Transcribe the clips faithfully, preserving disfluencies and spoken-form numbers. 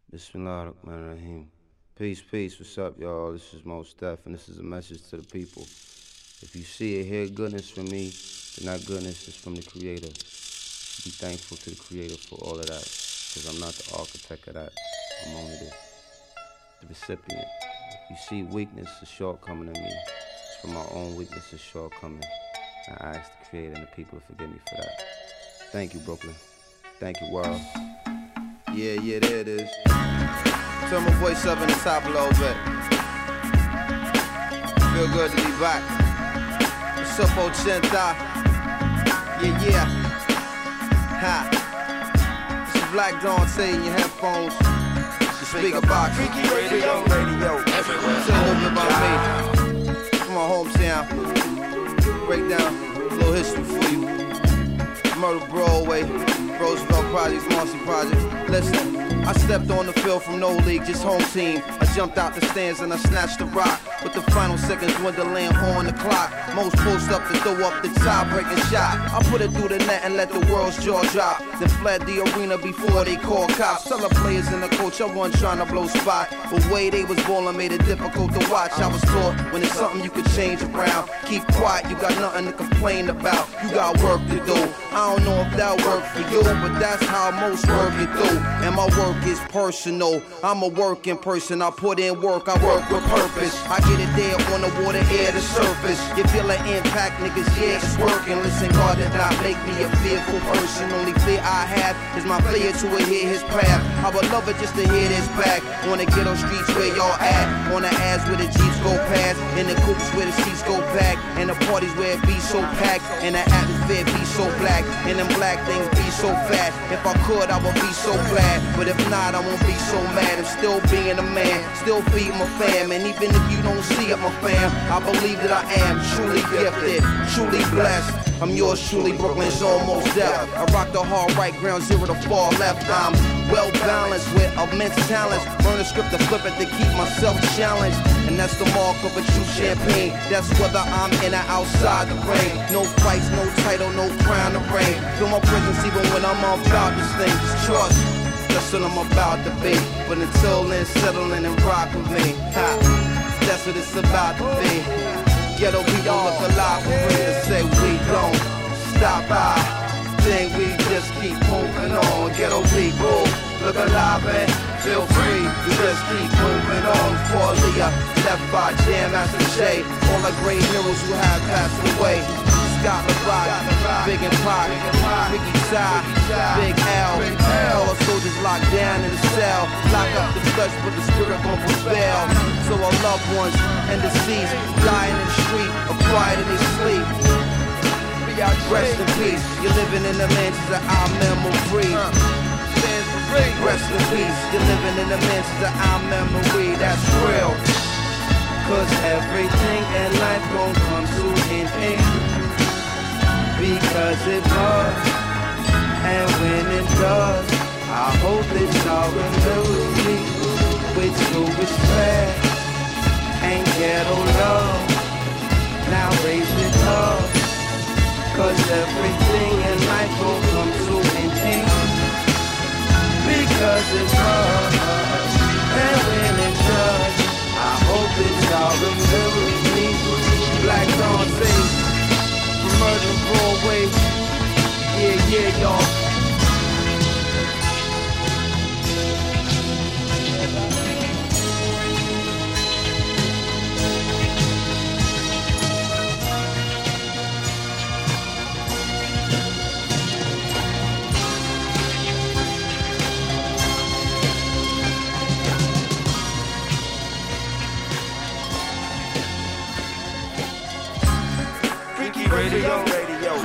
Bismillahirrahmanirrahim. Peace, peace. What's up, y'all? This is Mos Def, and this is a message to the people. If you see or hear goodness from me, then that goodness is from the Creator. Be thankful to the Creator for all of that, because I'm not the architect of that. I'm only the, the recipient. If you see weakness or shortcoming in me, it's from my own weakness or shortcoming. I ask the Creator and the people to forgive me for that. Thank you, Brooklyn. Thank you, world. Yeah, yeah, there it is. Turn my voice up in the top a little bit. Feel good to be back. What's up, Ochenta? Yeah, yeah. Ha. This is Black Dawn saying in your headphones. The speaker box. Freaky radio, radio. Everywhere. Tell a little bit about me. From my hometown. Break down a little history for you. Murder Broadway, Roosevelt Projects, Marcy Projects. Listen, I stepped on the field from no league, just home team. I jumped out the stands and I snatched the rock. With the final seconds dwindling on the clock. Most post up to throw up the tie-breaking shot. I put it through the net and let the world's jaw drop. Then fled the arena before they called cops. Tell the players and the coach I wasn't trying to blow spot. But way they was ballin' made it difficult to watch. I was taught when it's something you could change around. Keep quiet, you got nothing to complain about. You got work to do. I don't know if that worked for you, but that's how most work it do. And my work is personal. I'm a working person. I put in work, I work with purpose. I get it there on the water, air, the surface. You feel an impact, niggas, yeah, it's working. Listen, God did not make me a fearful person. Only fear I have is my failure to adhere his path. I would love it just to hear this back. On the ghetto streets where y'all at. On the ass where the Jeeps go past. In the coupes where the seats go back. And the parties where it be so packed. And the atmosphere be so black. And them black things be so fat. If I could, I would be so glad. But if not, I won't be so mad. I'm still being a man, still feeding my fam. And even if you don't see it, my fam, I believe that I am truly gifted, truly blessed. I'm yours truly, Brooklyn's almost death. I rock the hard right, ground zero to far left. I'm well balanced with immense talents. Learn the script to flip it to keep myself challenged. And that's the mark of a true champagne. That's whether I'm in or outside the ring. No fights, no title, no crown to reign. Feel my presence even when I'm about this thing. Just trust, that's what I'm about to be. But until then, settle in and rock with me. Ha, that's what it's about to be. Ghetto, we don't look alive for real to say we don't stop by. Think we just keep moving on. Ghetto people, look alive and feel free. We just keep moving on. For Leah, left by Jam Master Shay. All the great heroes who have passed away. Scott LaRock, Big and Pac, Ricky Ty, Big L. All the soldiers locked down in the cell. Lock up the flesh, but the spirit won't prevail. So our loved ones and deceased, dying in the street, or quiet in their sleep. Rest in peace, you're living in the mansions of our memory. Rest in peace, you're living in the mansions of our memory. That's real. Cause everything in life gon' come to an end. Because it must, and when it does, I hope that y'all remember me with true respect and ghetto love. Now raise it up, cause everything in life gon' come to an end. Because it must, and when it does, I hope that y'all remember me. Black Dawn sings. Murder Broadway, yeah, yeah, y'all. Freaky radio, radio.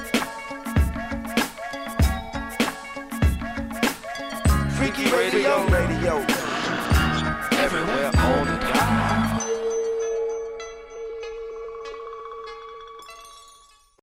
Freaky radio.